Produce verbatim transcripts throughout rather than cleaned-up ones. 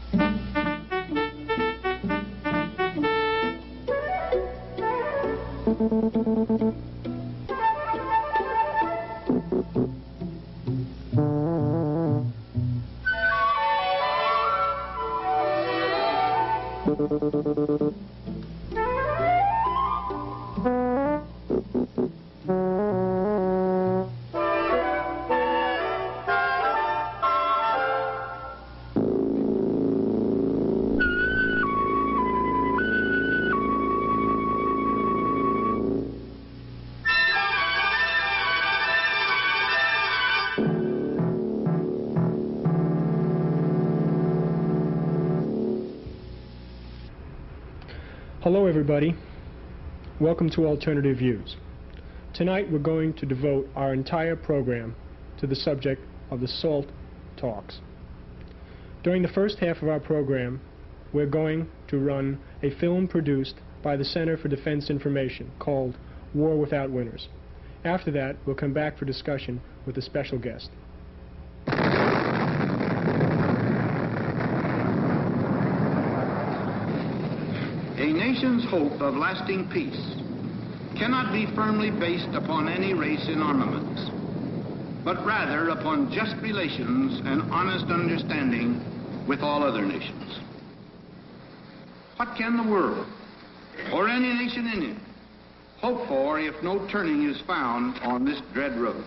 Hello everybody, welcome to Alternative Views. Tonight we're going to devote our entire program to the subject of the SALT talks. During the first half of our program, we're going to run a film produced by the Center for Defense Information called War Without Winners. After that, we'll come back for discussion with a special guest. A nation's hope of lasting peace cannot be firmly based upon any race in armaments, but rather upon just relations and honest understanding with all other nations. What can the world, or any nation in it, hope for if no turning is found on this dread road?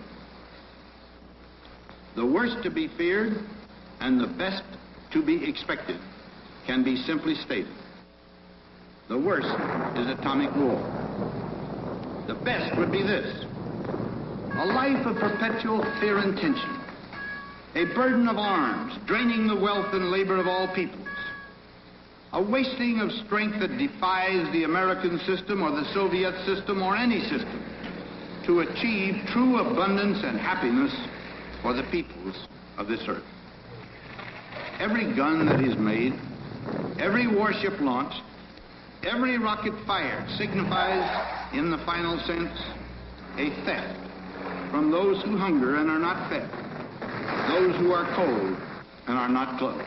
The worst to be feared and the best to be expected can be simply stated. The worst is atomic war. The best would be this: a life of perpetual fear and tension, a burden of arms draining the wealth and labor of all peoples, a wasting of strength that defies the American system or the Soviet system or any system to achieve true abundance and happiness for the peoples of this earth. Every gun that is made, every warship launched, every rocket fired signifies, in the final sense, a theft from those who hunger and are not fed, those who are cold and are not clothed.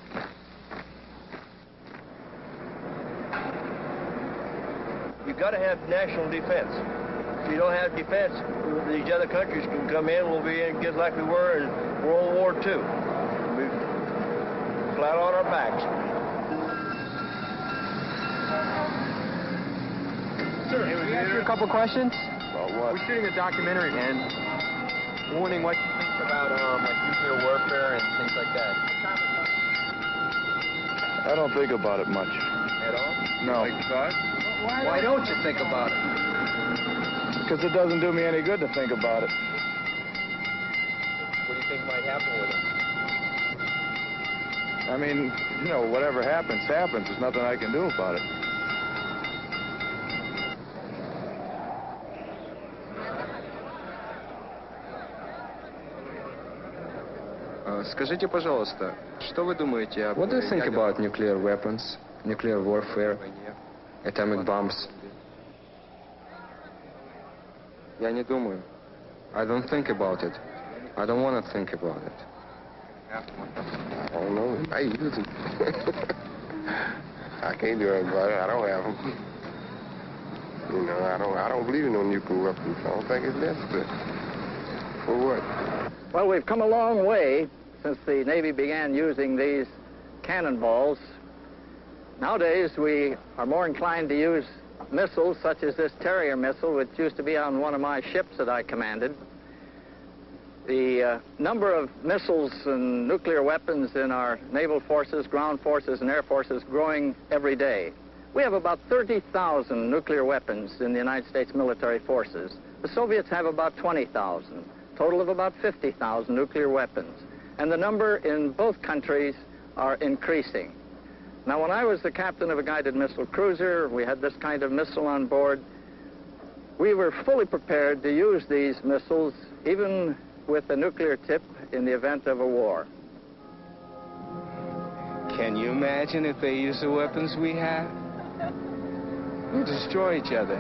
You've got to have national defense. If you don't have defense, these other countries can come in, we'll be in just like we were in World War Two. We'll be flat on our backs. Sir, can we ask you a couple questions? About what? We're shooting a documentary and wondering what you think about um, like nuclear warfare and things like that. I don't think about it much. At all? No. Like you thought? Why, Why don't you think about it? Because it doesn't do me any good to think about it. What do you think might happen with it? I mean, you know, whatever happens, happens. There's nothing I can do about it. Скажите, пожалуйста, что вы думаете об... What do you think about nuclear weapons, nuclear warfare, atomic bombs? Я не думаю. I don't think about it. I don't want to think about it. I don't know. I use them. I can't do anything about it. I don't have them. You know, I don't. I don't believe in no nuclear weapons. I don't think it's necessary. For what? Well, we've come a long way since the Navy began using these cannonballs. Nowadays, we are more inclined to use missiles such as this Terrier missile, which used to be on one of my ships that I commanded. The uh, number of missiles and nuclear weapons in our naval forces, ground forces, and air forces growing every day. We have about thirty thousand nuclear weapons in the United States military forces. The Soviets have about twenty thousand, total of about fifty thousand nuclear weapons. And the number in both countries are increasing. Now, when I was the captain of a guided missile cruiser, we had this kind of missile on board. We were fully prepared to use these missiles, even with a nuclear tip, in the event of a war. Can you imagine if they use the weapons we have? We'll destroy each other.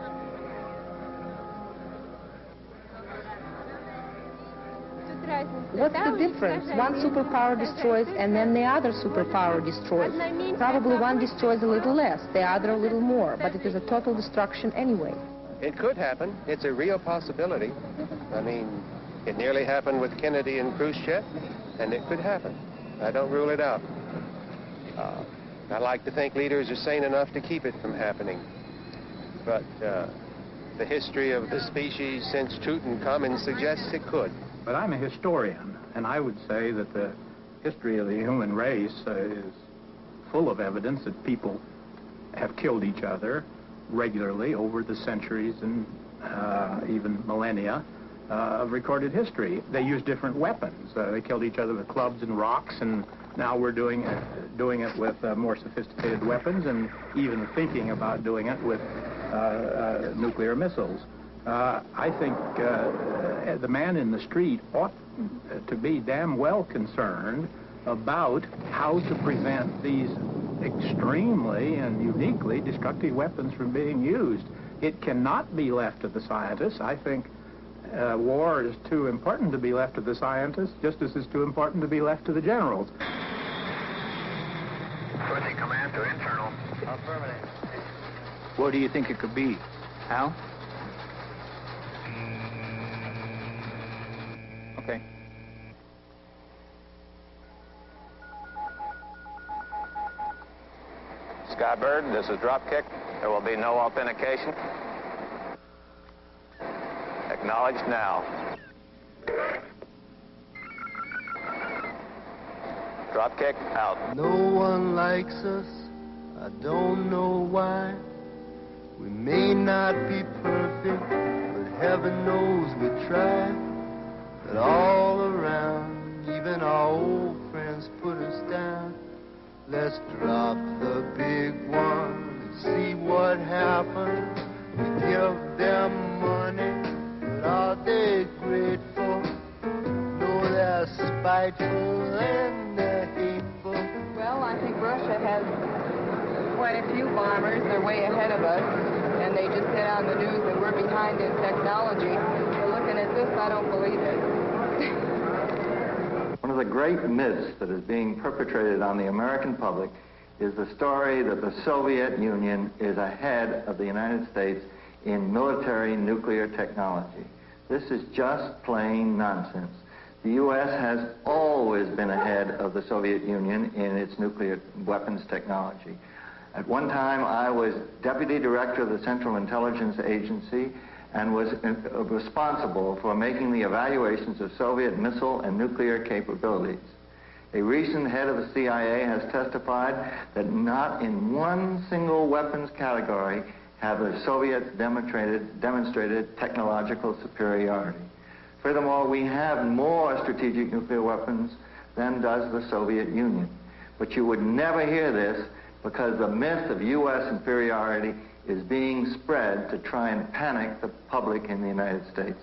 Разница. what's the difference? One superpower destroys and then the other superpower destroys. Probably one destroys a little less, the other a little more, but it is a total destruction anyway. It could happen. It's a real possibility. I mean, it nearly happened with Kennedy and Khrushchev, and it could happen. I don't rule it out. Uh, I like to think leaders are sane enough to keep it from happening. But uh, the history of the species since Tutankhamun suggests it could. But I'm a historian, and I would say that the history of the human race uh, is full of evidence that people have killed each other regularly over the centuries and uh, even millennia uh, of recorded history. They used different weapons. Uh, they killed each other with clubs and rocks, and now we're doing it, doing it with uh, more sophisticated weapons, and even thinking about doing it with uh, uh, nuclear missiles. Uh, I think uh, the man in the street ought to be damn well concerned about how to prevent these extremely and uniquely destructive weapons from being used. It cannot be left to the scientists. I think uh, war is too important to be left to the scientists, just as it's too important to be left to the generals. Switching command to internal. Affirmative. What do you think it could be? Hal? Okay. Skybird, this is Dropkick. There will be no authentication. Acknowledged now. Dropkick out. No one likes us, I don't know why. We may not be perfect, but heaven knows we try. But all around, even our old friends put us down. Let's drop the big one and see what happens. We give them money, but are they grateful? No, they're spiteful and they're hateful. Well, I think Russia has quite a few bombers. They're way ahead of us, and they just said on the news that we're behind in technology. But looking at this, I don't believe it. One of the great myths that is being perpetrated on the American public is the story that the Soviet Union is ahead of the United States in military nuclear technology. This is just plain nonsense. The U S has always been ahead of the Soviet Union in its nuclear weapons technology. At one time, I was deputy director of the Central Intelligence Agency and was uh, responsible for making the evaluations of Soviet missile and nuclear capabilities. A recent head of the C I A has testified that not in one single weapons category have the Soviets demonstrated, demonstrated technological superiority. Furthermore, we have more strategic nuclear weapons than does the Soviet Union. But you would never hear this because the myth of U S inferiority is being spread to try and panic the public in the United States.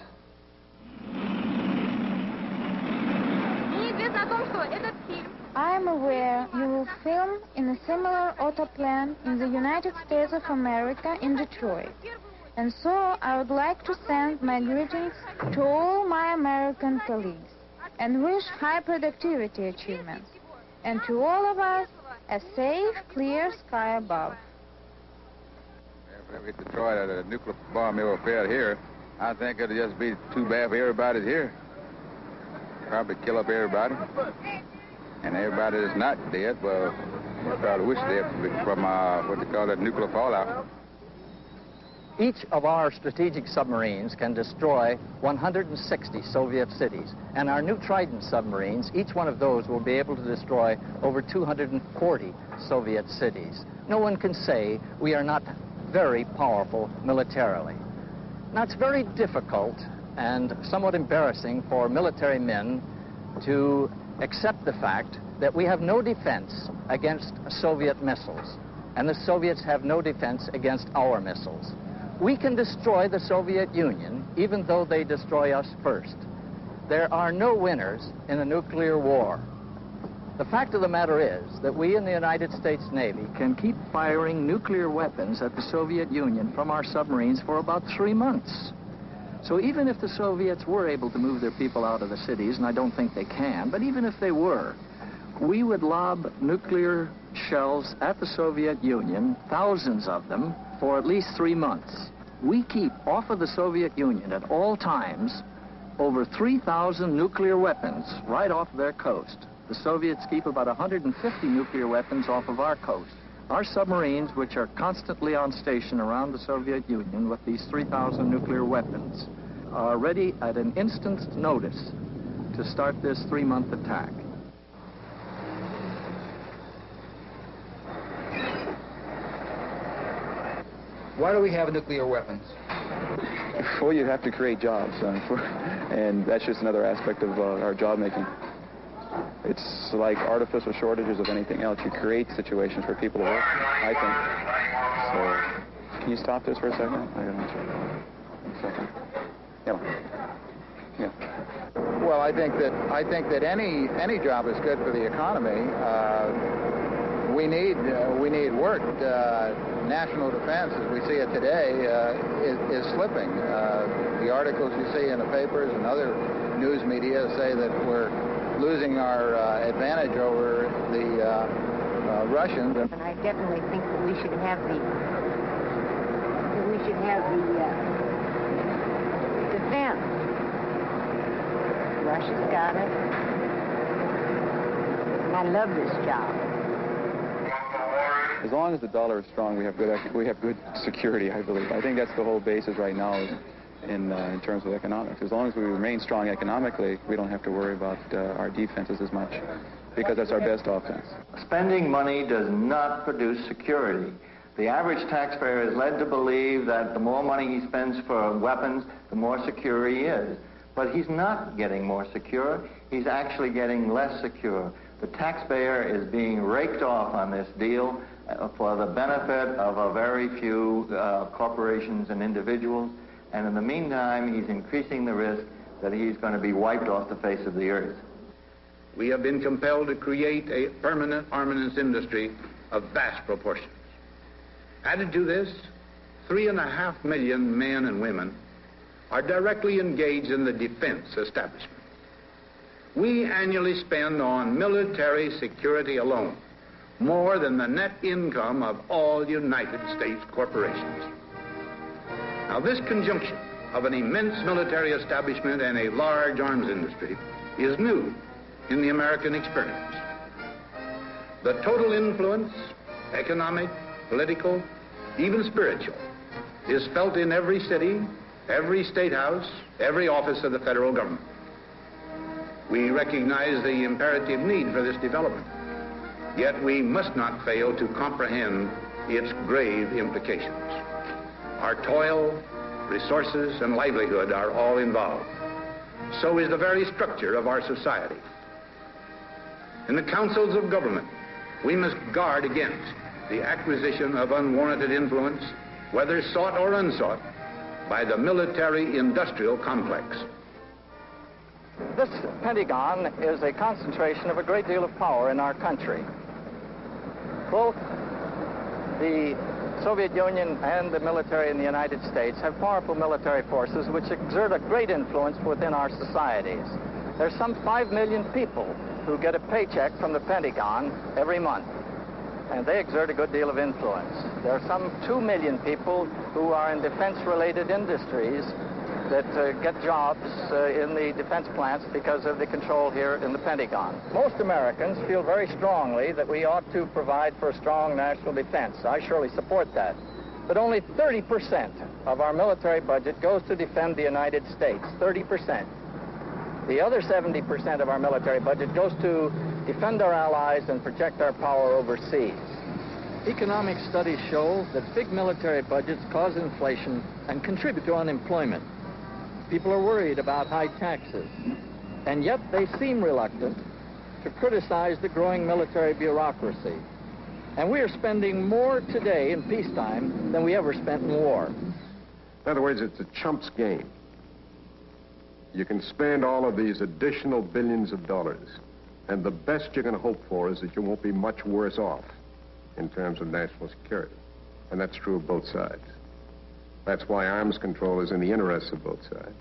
I am aware you will film in a similar autoplan in the United States of America in Detroit. And so I would like to send my greetings to all my American colleagues and wish high productivity achievements. And to all of us, a safe, clear sky above. If we hit Detroit at a nuclear bomb ever failed here, I think it'd just be too bad for everybody here. Probably kill up everybody. And everybody that's not dead, well, we probably wish dead from uh, what they call it, nuclear fallout. Each of our strategic submarines can destroy one hundred sixty Soviet cities. And our new Trident submarines, each one of those will be able to destroy over two hundred forty Soviet cities. No one can say we are not very powerful militarily. Now, it's very difficult and somewhat embarrassing for military men to accept the fact that we have no defense against Soviet missiles, and the Soviets have no defense against our missiles. We can destroy the Soviet Union, even though they destroy us first. There are no winners in a nuclear war. The fact of the matter is that we in the United States Navy can keep firing nuclear weapons at the Soviet Union from our submarines for about three months. So even if the Soviets were able to move their people out of the cities, and I don't think they can, but even if they were, we would lob nuclear shells at the Soviet Union, thousands of them, for at least three months. We keep off of the Soviet Union at all times over three thousand nuclear weapons right off their coast. The Soviets keep about one hundred fifty nuclear weapons off of our coast. Our submarines, which are constantly on station around the Soviet Union with these three thousand nuclear weapons, are ready at an instant's notice to start this three-month attack. Why do we have nuclear weapons? Well, you have to create jobs, uh, and that's just another aspect of uh, our job making. It's like artificial shortages of anything else. You create situations for people to work, I think. So, can you stop this for a second? I got one second. Yeah. Yeah. Well, I think that I think that any any job is good for the economy. Uh, we need uh, we need work. Uh, national defense, as we see it today, uh, is, is slipping. Uh, the articles you see in the papers and other news media say that we're losing our uh, advantage over the uh, uh, Russians. And I definitely think that we should have the that we should have the uh, defense. Russia's got it. I love this job. As long as the dollar is strong, we have good we have good security, I believe. I think that's the whole basis right now in uh, in terms of economics. As long as we remain strong economically, we don't have to worry about uh, our defenses as much, because that's our best offense. Spending money does not produce security. The average taxpayer is led to believe that the more money he spends for weapons, the more secure he is. But he's not getting more secure. He's actually getting less secure. The taxpayer is being raked off on this deal for the benefit of a very few uh, corporations and individuals, and in the meantime, he's increasing the risk that he's going to be wiped off the face of the earth. We have been compelled to create a permanent armaments industry of vast proportions. Added to this, three and a half million men and women are directly engaged in the defense establishment. We annually spend on military security alone more than the net income of all United States corporations. Now, this conjunction of an immense military establishment and a large arms industry is new in the American experience. The total influence, economic, political, even spiritual, is felt in every city, every state house, every office of the federal government. We recognize the imperative need for this development. Yet we must not fail to comprehend its grave implications. Our toil, resources, and livelihood are all involved. So is the very structure of our society. In the councils of government, we must guard against the acquisition of unwarranted influence, whether sought or unsought, by the military-industrial complex. This Pentagon is a concentration of a great deal of power in our country. Both the Soviet Union and the military in the United States have powerful military forces which exert a great influence within our societies. There's some five million people who get a paycheck from the Pentagon every month, and they exert a good deal of influence. There are some two million people who are in defense-related industries that uh, get jobs uh, in the defense plants because of the control here in the Pentagon. Most Americans feel very strongly that we ought to provide for a strong national defense. I surely support that. But only thirty percent of our military budget goes to defend the United States, thirty percent. The other seventy percent of our military budget goes to defend our allies and protect our power overseas. Economic studies show that big military budgets cause inflation and contribute to unemployment. People are worried about high taxes, and yet they seem reluctant to criticize the growing military bureaucracy. And we are spending more today in peacetime than we ever spent in war. In other words, it's a chump's game. You can spend all of these additional billions of dollars, and the best you can hope for is that you won't be much worse off in terms of national security. And that's true of both sides. That's why arms control is in the interests of both sides.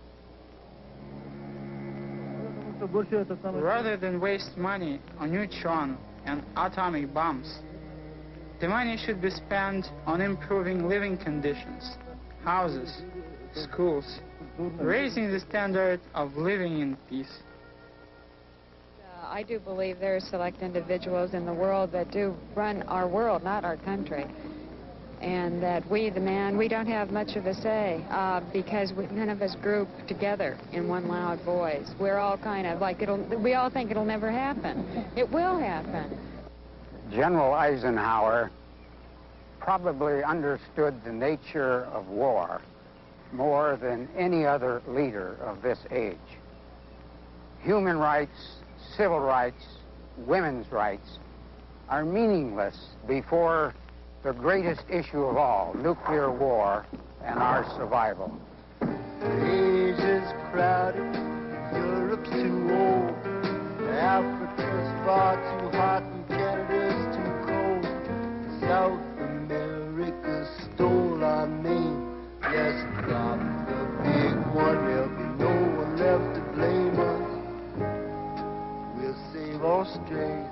Rather than waste money on neutron and atomic bombs, the money should be spent on improving living conditions, houses, schools, raising the standard of living in peace. Uh, I do believe there are select individuals in the world that do run our world, not our country. And that we, the man, we don't have much of a say uh, because we, none of us group together in one loud voice. We're all kind of like, it'll, we all think it'll never happen. It will happen. General Eisenhower probably understood the nature of war more than any other leader of this age. Human rights, civil rights, women's rights are meaningless before the greatest issue of all, nuclear war and our survival. Asia's crowded, Europe's too old, Africa's far too hot and Canada's too cold. South America stole our name. Let's drop the big one, there'll be no one left to blame us. We'll save Australia.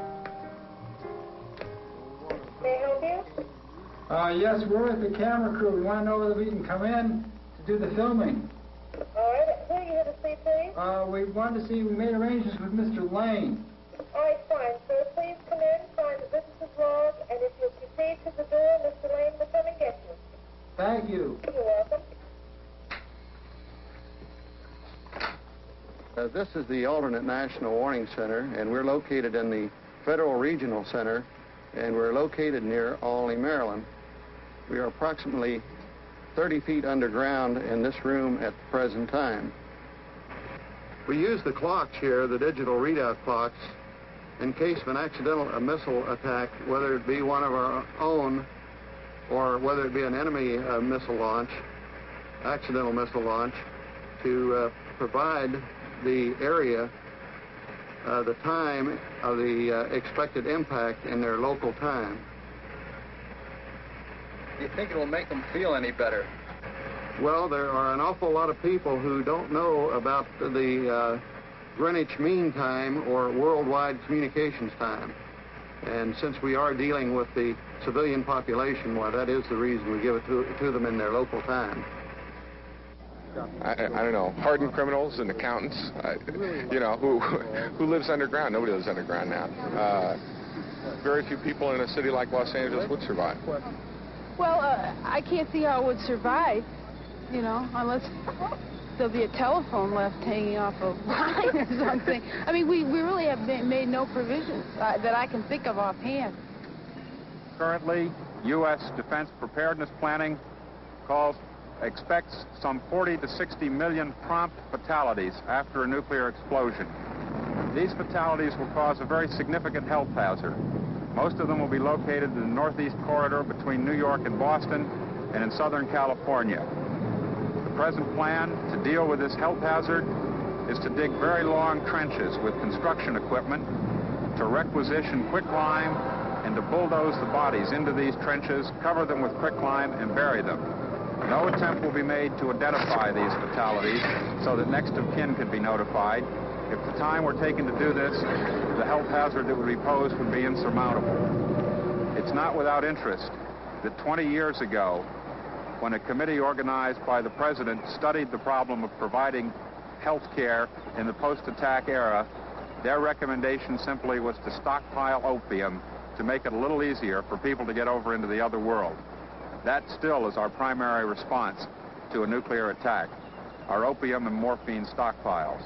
May I help you? Uh, yes, we're with the camera crew. We want to know whether we can come in to do the filming. All right. Who are you here to see, please? Uh, we wanted to see, we made arrangements with Mister Lane. All right, fine. So please come in, sign the visitor's log, and if you'll proceed to the door, Mister Lane will come and get you. Thank you. You're welcome. Uh, this is the Alternate National Warning Center, and we're located in the Federal Regional Center, and we're located near Olney, Maryland. We are approximately thirty feet underground in this room at the present time. We use the clocks here, the digital readout clocks, in case of an accidental a missile attack, whether it be one of our own or whether it be an enemy uh, missile launch, accidental missile launch, to uh, provide the area Uh, the time of the uh, expected impact in their local time. Do you think it'll make them feel any better? Well, there are an awful lot of people who don't know about the uh, Greenwich Mean Time or worldwide communications time. And since we are dealing with the civilian population, well, that is the reason we give it to, to them in their local time. I, I don't know, hardened criminals and accountants, uh, you know, who who lives underground? Nobody lives underground now. Uh, very few people in a city like Los Angeles would survive. Well, uh, I can't see how it would survive, you know, unless there'll be a telephone left hanging off a line or something. I mean, we, we really have made no provisions uh, that I can think of offhand. Currently, U S defense preparedness planning calls expects some forty to sixty million prompt fatalities after a nuclear explosion. These fatalities will cause a very significant health hazard. Most of them will be located in the northeast corridor between New York and Boston and in Southern California. The present plan to deal with this health hazard is to dig very long trenches with construction equipment, to requisition quicklime, and to bulldoze the bodies into these trenches, cover them with quicklime, and bury them. No attempt will be made to identify these fatalities so that next of kin can be notified. If the time were taken to do this, the health hazard that would be posed would be insurmountable. It's not without interest that twenty years ago, when a committee organized by the President studied the problem of providing health care in the post-attack era, their recommendation simply was to stockpile opium to make it a little easier for people to get over into the other world. That still is our primary response to a nuclear attack, our opium and morphine stockpiles.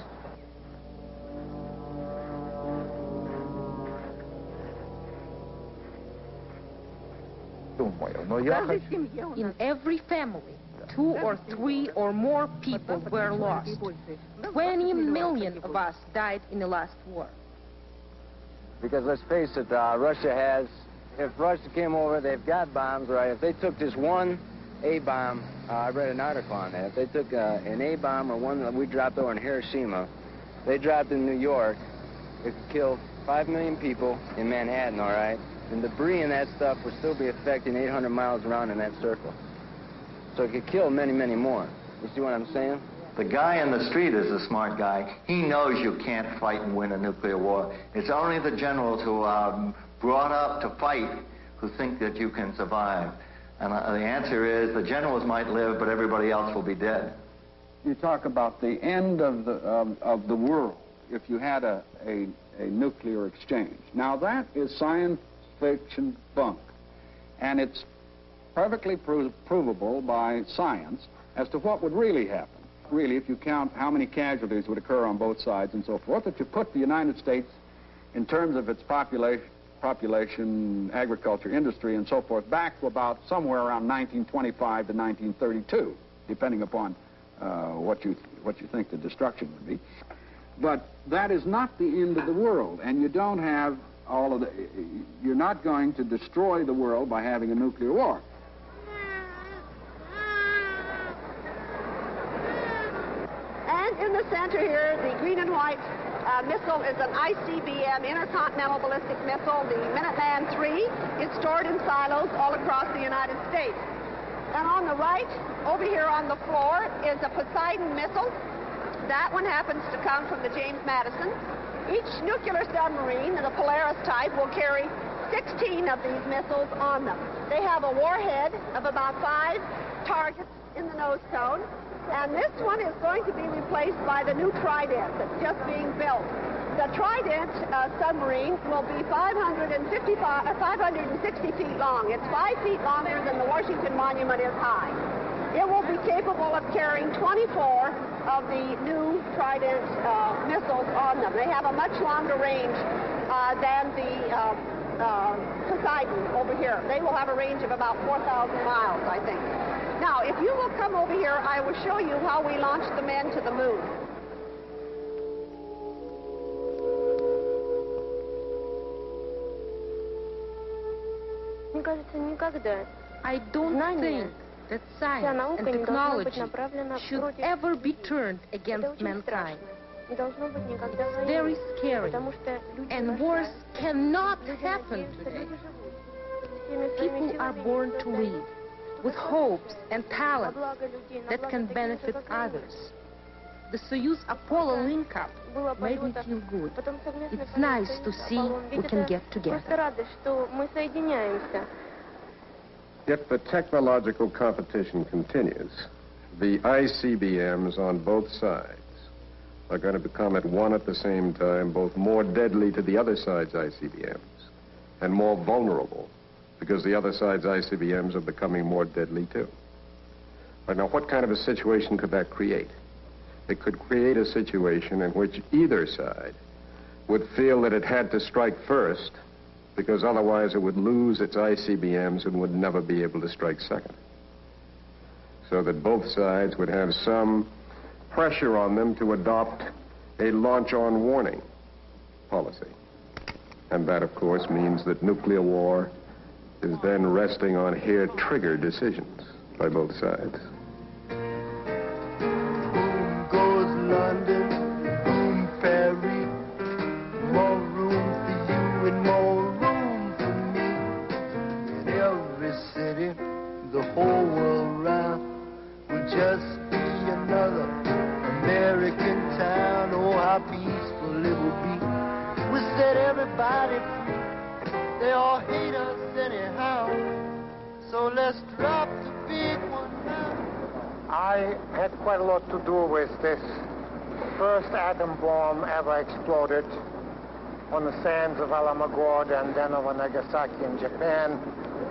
In every family, two or three or more people were lost. twenty million of us died in the last war. Because let's face it, uh, Russia has, if Russia came over, they've got bombs, right? If they took just one A-bomb, uh, I read an article on that. If they took uh, an A-bomb or one that we dropped over in Hiroshima, they dropped in New York, it could kill five million people in Manhattan, all right? And debris and that stuff would still be affecting eight hundred miles around in that circle. So it could kill many, many more. You see what I'm saying? The guy in the street is a smart guy. He knows you can't fight and win a nuclear war. It's only the generals who are brought up to fight who think that you can survive. And uh, the answer is the generals might live, but everybody else will be dead. You talk about the end of the, of, of the world if you had a, a, a nuclear exchange. Now that is science fiction bunk. And it's perfectly pro provable by science as to what would really happen. Really, if you count how many casualties would occur on both sides and so forth, that you put the United States in terms of its population, population, agriculture, industry, and so forth, back to about somewhere around nineteen twenty-five to nineteen thirty-two, depending upon uh, what you what you think the destruction would be. But that is not the end of the world, and you don't have all of the. You're not going to destroy the world by having a nuclear war. And in the center here, the green and white uh, missile is an I C B M, Intercontinental Ballistic Missile, the Minuteman three. It's stored in silos all across the United States. And on the right, over here on the floor, is a Poseidon missile. That one happens to come from the James Madison. Each nuclear submarine, the Polaris type, will carry sixteen of these missiles on them. They have a warhead of about five targets in the nose cone. And this one is going to be replaced by the new Trident that's just being built. The Trident uh, submarine will be five hundred fifty-five, uh, five hundred sixty feet long. It's five feet longer than the Washington Monument is high. It will be capable of carrying twenty-four of the new Trident uh, missiles on them. They have a much longer range uh, than the uh, uh, Poseidon over here. They will have a range of about four thousand miles, I think. Now, if you will come over here, I will show you how we launched the men to the moon. I don't think that science and technology should ever be turned against mankind. It's very scary, and wars cannot happen today. People are born to live with hopes and talents that can benefit others. The Soyuz Apollo link-up made me feel good. It's nice to see we can get together. If the technological competition continues, the I C B Ms on both sides are going to become at one at the same time both more deadly to the other side's I C B Ms and more vulnerable, because the other side's I C B Ms are becoming more deadly, too. But now, what kind of a situation could that create? It could create a situation in which either side would feel that it had to strike first, because otherwise it would lose its I C B Ms and would never be able to strike second. So that both sides would have some pressure on them to adopt a launch-on warning policy. And that, of course, means that nuclear war is then resting on hair-trigger decisions by both sides. Boom goes London, boom Paris. More room for you and more room for me. In every city, the whole world round will just be another American town. Oh, how peaceful it will be. We'll set everybody free. They all hate us anyhow, so let's drop the big one now. I had quite a lot to do with this first atom bomb ever exploded on the sands of Alamogordo and then over Nagasaki in Japan.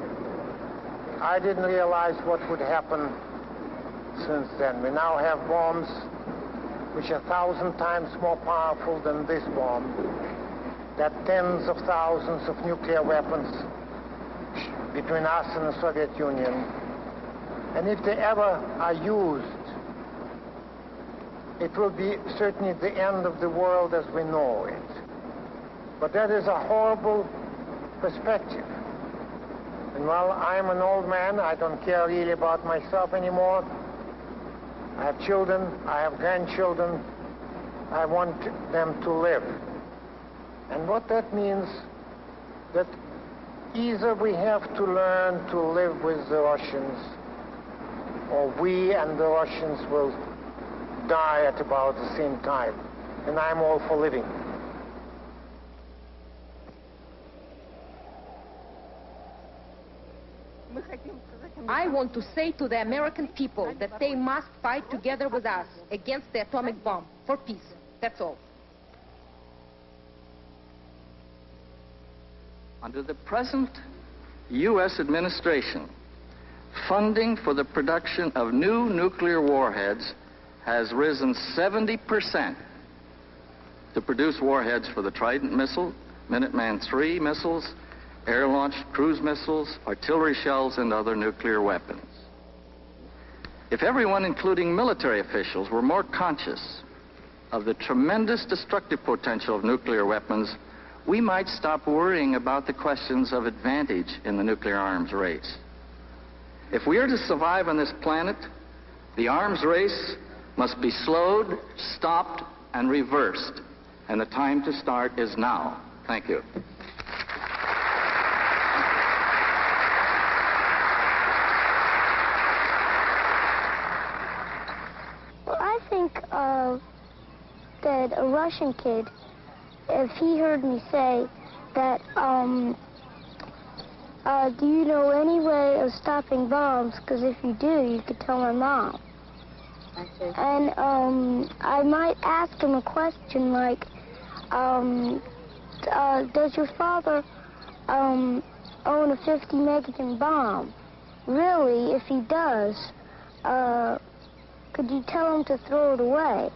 I didn't realize what would happen since then. We now have bombs which are a thousand times more powerful than this bomb. That tens of thousands of nuclear weapons between us and the Soviet Union. And if they ever are used, it will be certainly the end of the world as we know it. But that is a horrible perspective. And while I'm an old man, I don't care really about myself anymore. I have children, I have grandchildren. I want them to live. And what that means, that either we have to learn to live with the Russians, or we and the Russians will die at about the same time. And I'm all for living. I want to say to the American people that they must fight together with us against the atomic bomb for peace. That's all. Under the present U S administration, funding for the production of new nuclear warheads has risen seventy percent to produce warheads for the Trident missile, Minuteman three missiles, air-launched cruise missiles, artillery shells, and other nuclear weapons. If everyone, including military officials, were more conscious of the tremendous destructive potential of nuclear weapons, we might stop worrying about the questions of advantage in the nuclear arms race. If we are to survive on this planet, the arms race must be slowed, stopped, and reversed. And the time to start is now. Thank you. Well, I think uh, that a Russian kid, if he heard me say that, um, uh, do you know any way of stopping bombs? Because if you do, you could tell my mom. And um, I might ask him a question like, um, uh, does your father um, own a fifty megaton bomb? Really, if he does, uh, could you tell him to throw it away?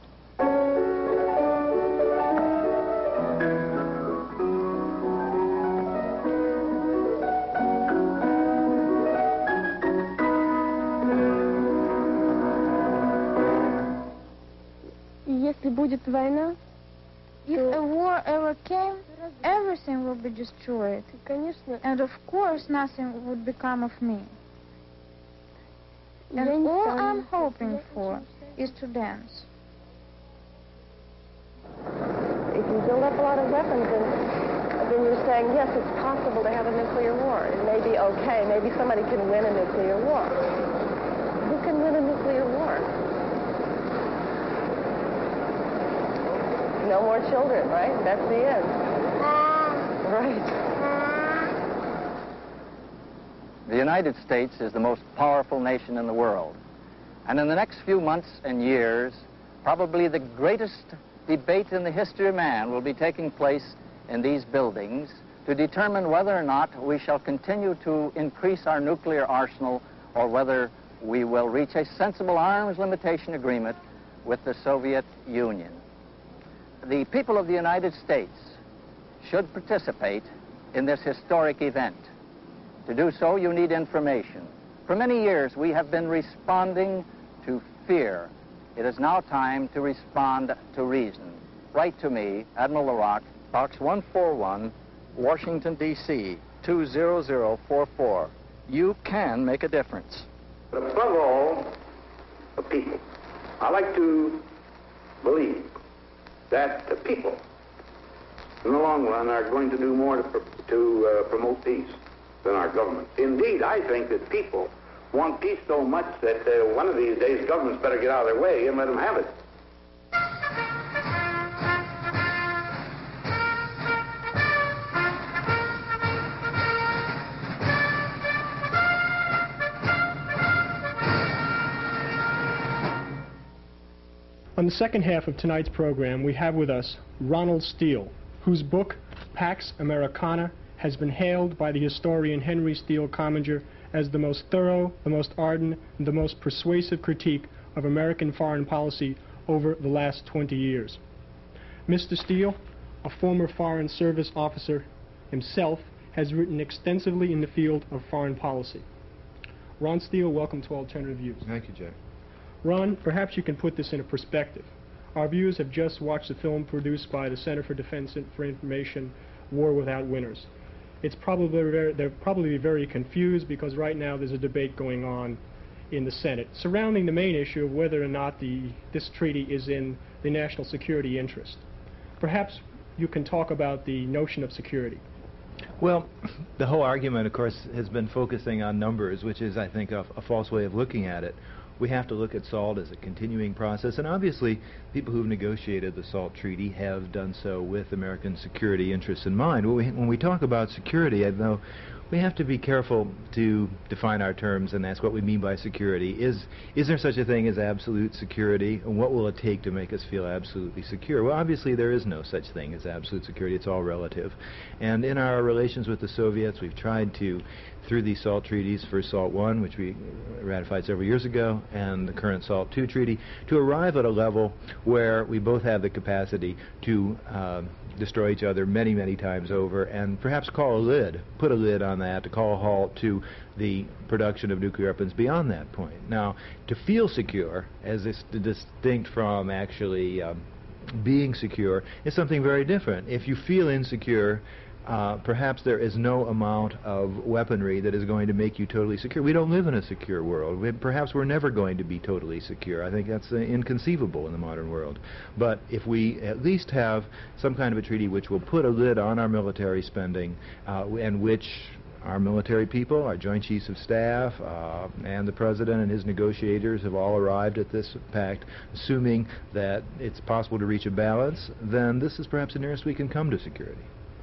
Если будет война, if a war ever came, everything will be destroyed. And of course, nothing would become of me. And all I'm hoping for is to dance. If you build up a lot of weapons, then, then you're saying, yes, it's possible to have a nuclear war. It may be okay. Maybe somebody can win a nuclear war. Who can win a nuclear war? No more children, right? That's the end. Right. The United States is the most powerful nation in the world. And in the next few months and years, probably the greatest debate in the history of man will be taking place in these buildings to determine whether or not we shall continue to increase our nuclear arsenal or whether we will reach a sensible arms limitation agreement with the Soviet Union. The people of the United States should participate in this historic event. To do so, you need information. For many years, we have been responding to fear. It is now time to respond to reason. Write to me, Admiral LaRocque, Box one forty-one, Washington, D C two zero zero four four. You can make a difference. But above all, the people. I like to believe that the people, in the long run, are going to do more to, pr to uh, promote peace than our government. Indeed, I think that people want peace so much that uh, one of these days governments better get out of their way and let them have it. On the second half of tonight's program, we have with us Ronald Steele, whose book, Pax Americana, has been hailed by the historian Henry Steele Commager as the most thorough, the most ardent, and the most persuasive critique of American foreign policy over the last twenty years. Mister Steele, a former Foreign Service officer himself, has written extensively in the field of foreign policy. Ron Steele, welcome to Alternative Views. Thank you, Jay. Ron, perhaps you can put this in a perspective. Our viewers have just watched the film produced by the Center for Defense for Information, War Without Winners. It's probably very, they're probably very confused because right now there's a debate going on in the Senate surrounding the main issue of whether or not the, this treaty is in the national security interest. Perhaps you can talk about the notion of security. Well, the whole argument, of course, has been focusing on numbers, which is, I think, a, a false way of looking at it. We have to look at SALT as a continuing process, and obviously people who've negotiated the SALT Treaty have done so with American security interests in mind. When we, when we talk about security, I know we have to be careful to define our terms and ask what we mean by security. Is, is there such a thing as absolute security, and what will it take to make us feel absolutely secure? Well, obviously there is no such thing as absolute security. It's all relative. And in our relations with the Soviets, we've tried to, through these SALT treaties, first SALT one, which we ratified several years ago, and the current SALT two treaty, to arrive at a level where we both have the capacity to uh, destroy each other many, many times over, and perhaps call a lid, put a lid on that, to call a halt to the production of nuclear weapons beyond that point. Now, to feel secure, as is distinct from actually um, being secure, is something very different. If you feel insecure, Uh, perhaps there is no amount of weaponry that is going to make you totally secure. We don't live in a secure world. We, perhaps we're never going to be totally secure. I think that's uh, inconceivable in the modern world. But if we at least have some kind of a treaty which will put a lid on our military spending, uh, and which our military people, our Joint Chiefs of Staff, uh, and the President and his negotiators have all arrived at this pact, assuming that it's possible to reach a balance, then this is perhaps the nearest we can come to security.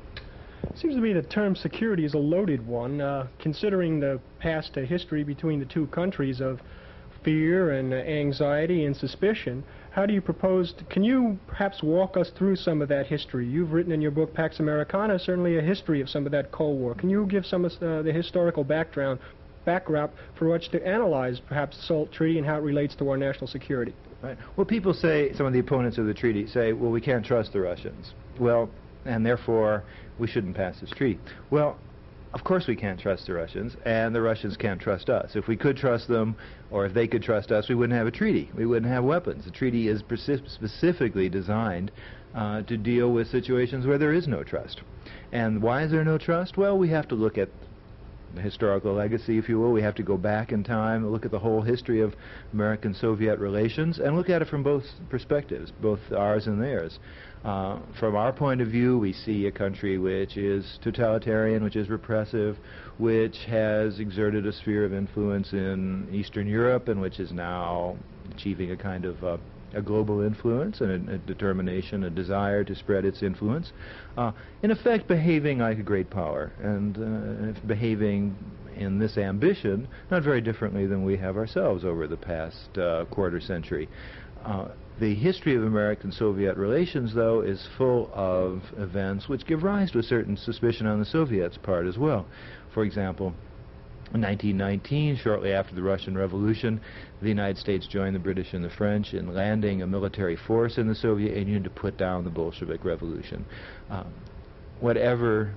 It seems to me the term security is a loaded one, uh, considering the past uh, history between the two countries of fear and uh, anxiety and suspicion. How do you propose, to, can you perhaps walk us through some of that history? You've written in your book, Pax Americana, certainly a history of some of that Cold War. Can you give some of uh, the historical background, background for which to analyze perhaps the SALT Treaty and how it relates to our national security? Right. Well, people say, some of the opponents of the treaty say, well, we can't trust the Russians. Well, and therefore we shouldn't pass this treaty. Well, of course we can't trust the Russians, and the Russians can't trust us. If we could trust them, or if they could trust us, we wouldn't have a treaty. We wouldn't have weapons. The treaty is specifically designed uh, to deal with situations where there is no trust. And why is there no trust? Well, we have to look at the historical legacy, if you will. We have to go back in time, look at the whole history of American-Soviet relations, and look at it from both perspectives, both ours and theirs. Uh, from our point of view, we see a country which is totalitarian, which is repressive, which has exerted a sphere of influence in Eastern Europe, and which is now achieving a kind of uh, a global influence and a, a determination, a desire to spread its influence. Uh, in effect, behaving like a great power, and uh, behaving in this ambition not very differently than we have ourselves over the past uh, quarter century. Uh, The history of American-Soviet relations, though, is full of events which give rise to a certain suspicion on the Soviets' part as well. For example, in nineteen nineteen, shortly after the Russian Revolution, the United States joined the British and the French in landing a military force in the Soviet Union to put down the Bolshevik Revolution. Um, whatever...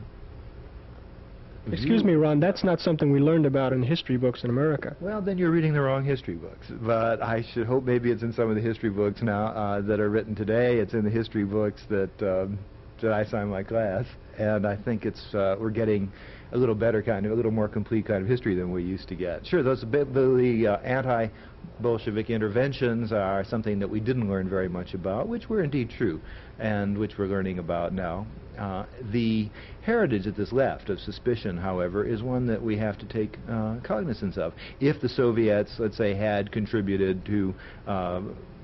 Excuse me, Ron, that's not something we learned about in history books in America. Well, then you're reading the wrong history books. But I should hope maybe it's in some of the history books now uh, that are written today. It's in the history books that, um, that I sign my class. And I think it's uh, we're getting a little better kind of, a little more complete kind of history than we used to get. Sure, those the uh, anti-Bolshevik interventions are something that we didn't learn very much about, which were indeed true, and which we're learning about now. Uh, the heritage that is left of suspicion, however, is one that we have to take uh, cognizance of. If the Soviets, let's say, had contributed to uh,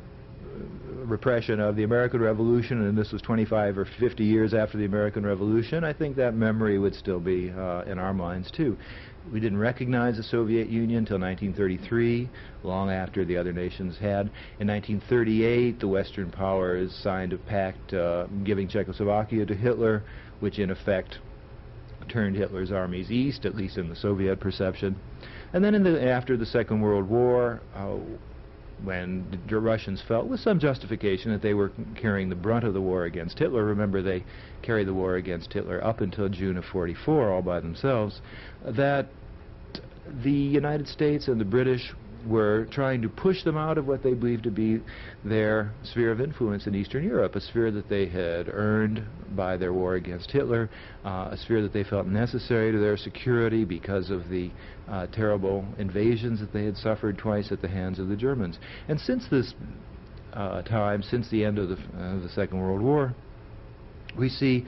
repression of the American Revolution, and this was twenty-five or fifty years after the American Revolution, I think that memory would still be uh, in our minds, too. We didn't recognize the Soviet Union until nineteen thirty-three, long after the other nations had. In nineteen thirty-eight, the Western powers signed a pact uh, giving Czechoslovakia to Hitler, which in effect turned Hitler's armies east, at least in the Soviet perception. And then in the, after the Second World War, uh, when the Russians felt with some justification that they were carrying the brunt of the war against Hitler. Remember, they carried the war against Hitler up until June of forty-four all by themselves, that the United States and the British were trying to push them out of what they believed to be their sphere of influence in Eastern Europe, a sphere that they had earned by their war against Hitler, uh, a sphere that they felt necessary to their security because of the uh, terrible invasions that they had suffered twice at the hands of the Germans. And since this uh, time, since the end of the, uh, the Second World War, we see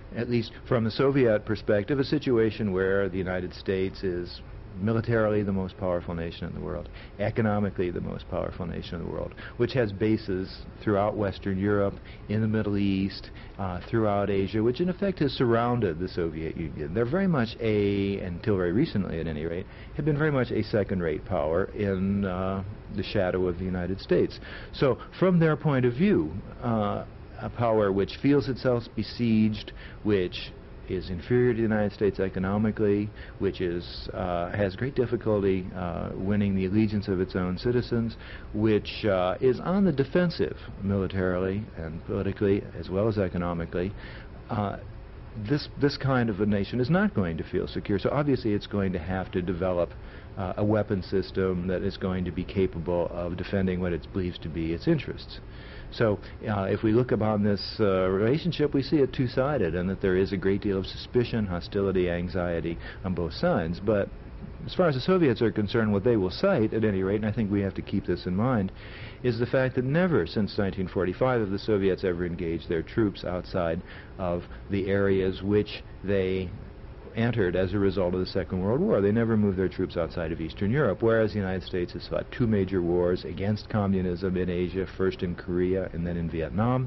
at least from the Soviet perspective, a situation where the United States is militarily the most powerful nation in the world, economically the most powerful nation in the world, which has bases throughout Western Europe, in the Middle East, uh, throughout Asia, which in effect has surrounded the Soviet Union. They're very much a, until very recently at any rate, have been very much a second-rate power in uh, the shadow of the United States. So from their point of view, uh, a power which feels itself besieged, which is inferior to the United States economically, which is uh, has great difficulty uh, winning the allegiance of its own citizens, which uh, is on the defensive militarily and politically as well as economically. Uh, this this kind of a nation is not going to feel secure. So obviously it's going to have to develop uh, a weapon system that is going to be capable of defending what it believes to be its interests. So uh, if we look upon this uh, relationship, we see it two-sided, and that there is a great deal of suspicion, hostility, anxiety on both sides. But as far as the Soviets are concerned, what they will cite, at any rate, and I think we have to keep this in mind, is the fact that never since nineteen forty-five have the Soviets ever engaged their troops outside of the areas which they entered as a result of the Second World War. They never moved their troops outside of Eastern Europe, whereas the United States has fought two major wars against communism in Asia, first in Korea and then in Vietnam,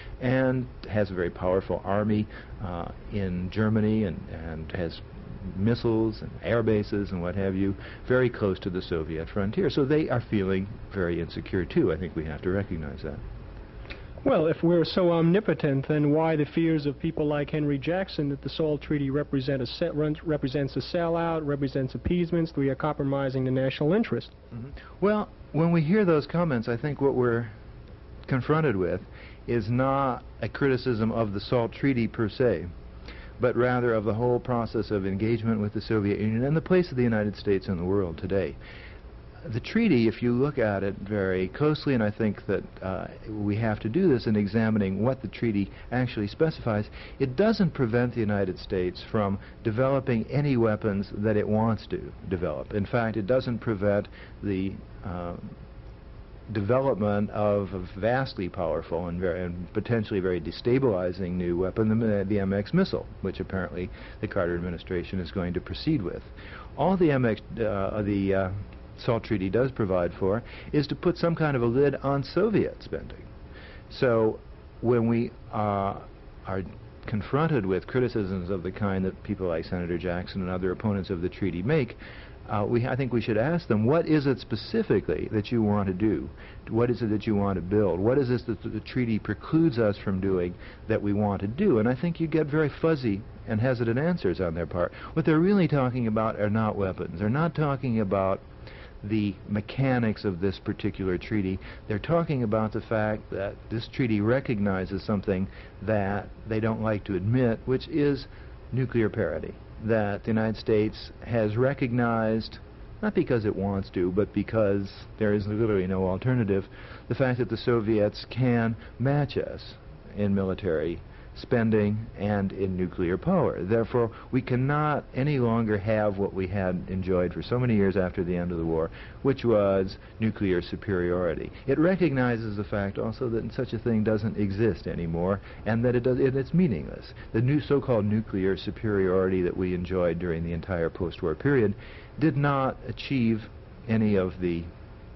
and has a very powerful army uh, in Germany, and, and has missiles and air bases and what have you, very close to the Soviet frontier. So they are feeling very insecure too. I think we have to recognize that. Well, if we're so omnipotent, then why the fears of people like Henry Jackson that the SALT Treaty represent a set, run, represents a sellout, represents appeasements, we are compromising the national interest? Mm-hmm. Well, when we hear those comments, I think what we're confronted with is not a criticism of the SALT Treaty per se, but rather of the whole process of engagement with the Soviet Union and the place of the United States in the world today. The treaty, if you look at it very closely, and I think that uh, we have to do this in examining what the treaty actually specifies, it doesn't prevent the United States from developing any weapons that it wants to develop. In fact, it doesn't prevent the uh, development of a vastly powerful and, very, and potentially very destabilizing new weapon, the, the M X missile, which apparently the Carter administration is going to proceed with. All the M X, uh, the uh, SALT Treaty does provide for is to put some kind of a lid on Soviet spending. So when we uh, are confronted with criticisms of the kind that people like Senator Jackson and other opponents of the treaty make, uh, we, I think we should ask them, what is it specifically that you want to do? What is it that you want to build? What is this that the treaty precludes us from doing that we want to do? And I think you get very fuzzy and hesitant answers on their part. What they're really talking about are not weapons. They're not talking about the mechanics of this particular treaty. They're talking about the fact that this treaty recognizes something that they don't like to admit, which is nuclear parity. That the United States has recognized, not because it wants to, but because there is literally no alternative, the fact that the Soviets can match us in military spending and in nuclear power. Therefore, we cannot any longer have what we had enjoyed for so many years after the end of the war, which was nuclear superiority. It recognizes the fact also that such a thing doesn't exist anymore, and that it does, it, it's meaningless. The new so-called nuclear superiority that we enjoyed during the entire post-war period did not achieve any of the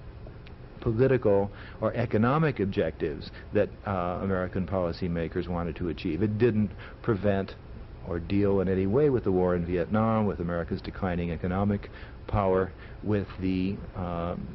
political or economic objectives that uh, American policymakers wanted to achieve. It didn't prevent or deal in any way with the war in Vietnam, with America's declining economic power, with the um,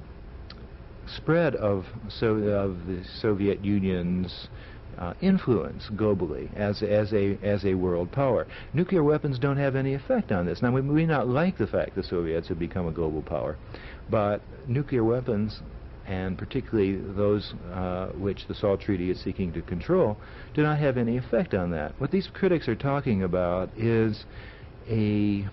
spread of, so, of the Soviet Union's uh, influence globally as, as, a, as a world power. Nuclear weapons don't have any effect on this. Now, we may not like the fact the Soviets have become a global power, but nuclear weapons, and particularly those uh, which the SALT Treaty is seeking to control, do not have any effect on that. What these critics are talking about is a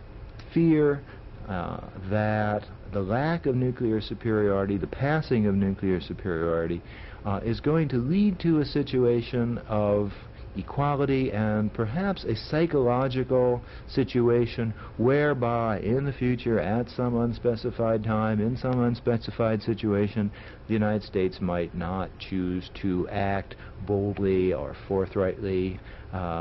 fear uh, that the lack of nuclear superiority, the passing of nuclear superiority, uh, is going to lead to a situation of equality and perhaps a psychological situation whereby in the future, at some unspecified time, in some unspecified situation, the United States might not choose to act boldly or forthrightly uh,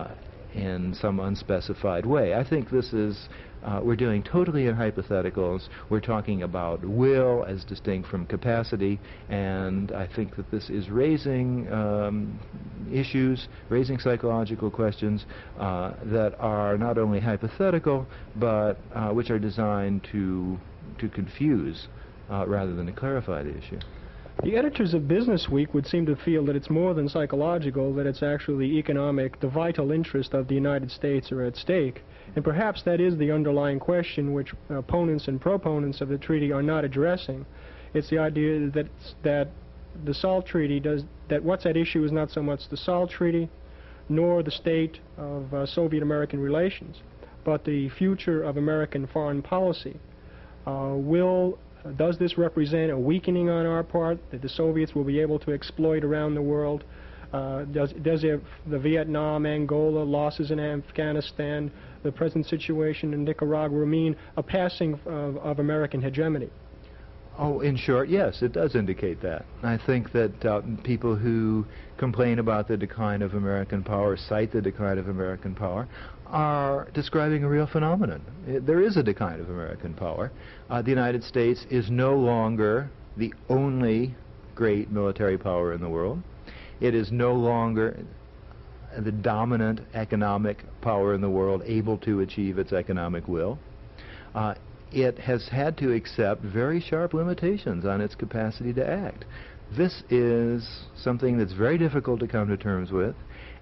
in some unspecified way. I think this is, uh, we're dealing totally in hypotheticals. We're talking about will as distinct from capacity, and I think that this is raising um, issues, raising psychological questions uh, that are not only hypothetical, but uh, which are designed to, to confuse uh, rather than to clarify the issue. The editors of Business Week would seem to feel that it's more than psychological, that it's actually economic. The vital interests of the United States are at stake. And perhaps that is the underlying question which opponents and proponents of the treaty are not addressing. It's the idea that, that the SALT Treaty does, that what's at issue is not so much the SALT Treaty, nor the state of uh, Soviet-American relations, but the future of American foreign policy. Uh, will Uh, does this represent a weakening on our part that the Soviets will be able to exploit around the world? Uh, does does it, the Vietnam, Angola, losses in Afghanistan, the present situation in Nicaragua mean a passing of, of American hegemony? Oh, in short, yes, it does indicate that. I think that uh, people who complain about the decline of American power, cite the decline of American power, are describing a real phenomenon. It, there is a decline of American power. Uh, the United States is no longer the only great military power in the world. It is no longer the dominant economic power in the world able to achieve its economic will. Uh, it has had to accept very sharp limitations on its capacity to act. This is something that's very difficult to come to terms with,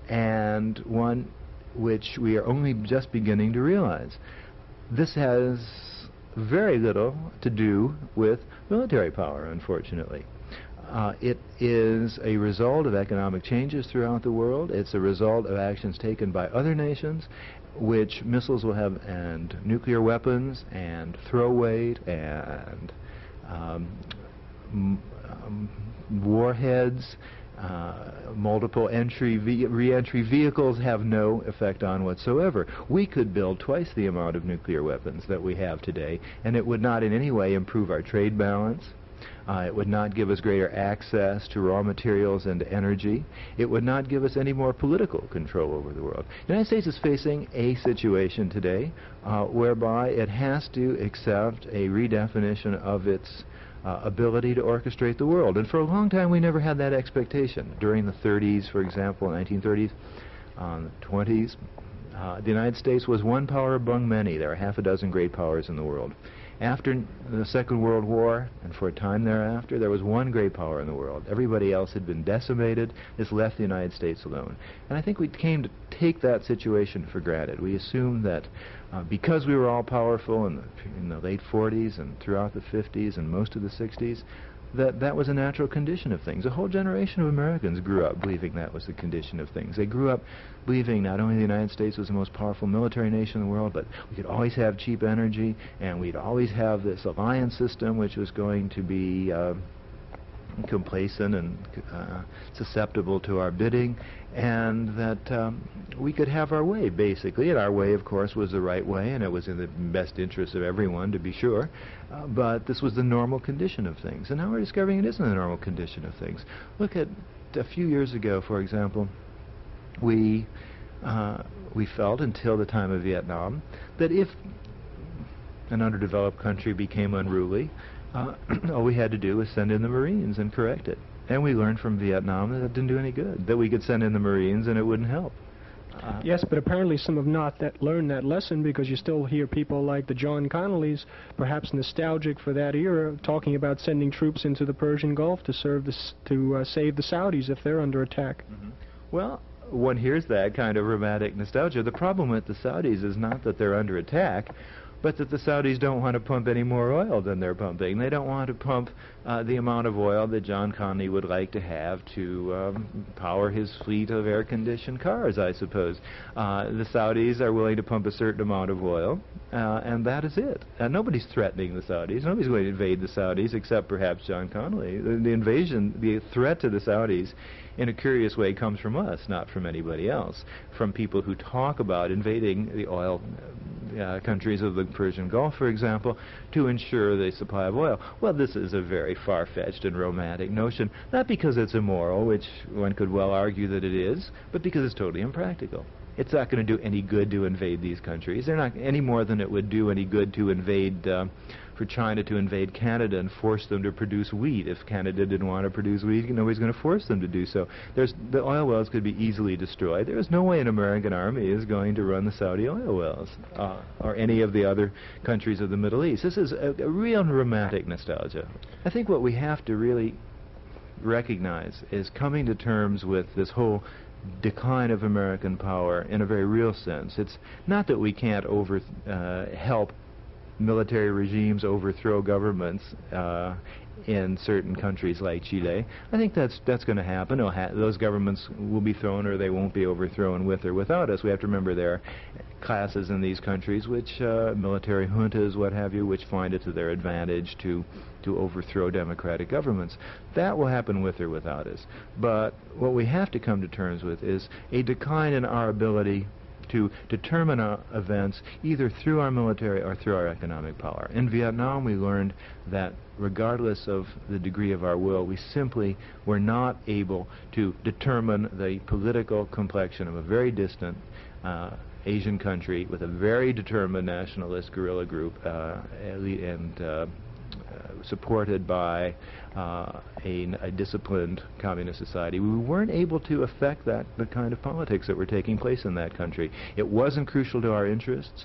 and one which we are only just beginning to realize. This has very little to do with military power, unfortunately. Uh, it is a result of economic changes throughout the world. It's a result of actions taken by other nations, which missiles will have, and nuclear weapons, and throw weight, and um, m um, warheads, uh, multiple entry, ve re-entry vehicles have no effect on whatsoever. We could build twice the amount of nuclear weapons that we have today, and it would not in any way improve our trade balance. Uh, it would not give us greater access to raw materials and energy. It would not give us any more political control over the world. The United States is facing a situation today uh, whereby it has to accept a redefinition of its uh, ability to orchestrate the world. And for a long time we never had that expectation. During the thirties, for example, nineteen thirties, um, the twenties, uh, the United States was one power among many. There are half a dozen great powers in the world. After the Second World War, and for a time thereafter, there was one great power in the world. Everybody else had been decimated. This left the United States alone. And I think we came to take that situation for granted. We assumed that uh, because we were all powerful in the, in the late forties and throughout the fifties and most of the sixties, that that was a natural condition of things. A whole generation of Americans grew up believing that was the condition of things. They grew up believing not only the United States was the most powerful military nation in the world, but we could always have cheap energy, and we'd always have this alliance system which was going to be uh, complacent and uh, susceptible to our bidding, and that um, we could have our way, basically. And our way, of course, was the right way, and it was in the best interest of everyone, to be sure. Uh, but this was the normal condition of things. And now we're discovering it isn't the normal condition of things. Look at a few years ago, for example, we, uh, we felt, until the time of Vietnam, that if an underdeveloped country became unruly, Uh, all we had to do was send in the Marines and correct it. And we learned from Vietnam that it didn't do any good, that we could send in the Marines and it wouldn't help. Uh, yes, but apparently some have not that learned that lesson, because you still hear people like the John Connollys, perhaps nostalgic for that era, talking about sending troops into the Persian Gulf to serve the s to uh, save the Saudis if they're under attack. Mm-hmm. Well, one hears that kind of romantic nostalgia. The problem with the Saudis is not that they're under attack, but that the Saudis don't want to pump any more oil than they're pumping. They don't want to pump uh, the amount of oil that John Connolly would like to have to um, power his fleet of air-conditioned cars, I suppose. Uh, the Saudis are willing to pump a certain amount of oil, uh, and that is it. Uh, nobody's threatening the Saudis. Nobody's going to invade the Saudis except perhaps John Connolly. The, the invasion, the threat to the Saudis, in a curious way, comes from us, not from anybody else, from people who talk about invading the oil uh, countries of the Persian Gulf, for example, to ensure the supply of oil. Well, this is a very far-fetched and romantic notion, not because it's immoral, which one could well argue that it is, but because it's totally impractical. it's not going to do any good to invade these countries. They're not any more than it would do any good to invade, uh, for China to invade Canada and force them to produce wheat. If Canada didn't want to produce wheat, nobody's going to force them to do so. There's, the oil wells could be easily destroyed. There is no way an American army is going to run the Saudi oil wells uh, or any of the other countries of the Middle East. This is a, a real romantic nostalgia. I think what we have to really recognize is coming to terms with this whole decline of American power in a very real sense. It's not that we can't over uh, help military regimes overthrow governments uh, in certain countries like Chile. I think that's that's going to happen. Ha those governments will be thrown or they won't be overthrown with or without us. We have to remember there are classes in these countries, which uh, military juntas, what have you, which find it to their advantage to to overthrow democratic governments. That will happen with or without us. But what we have to come to terms with is a decline in our ability to determine uh, events either through our military or through our economic power. In Vietnam, we learned that regardless of the degree of our will, we simply were not able to determine the political complexion of a very distant uh, Asian country with a very determined nationalist guerrilla group uh, and uh, Uh, supported by uh, a, a disciplined communist society. We weren't able to affect that the kind of politics that were taking place in that country. It wasn't crucial to our interests,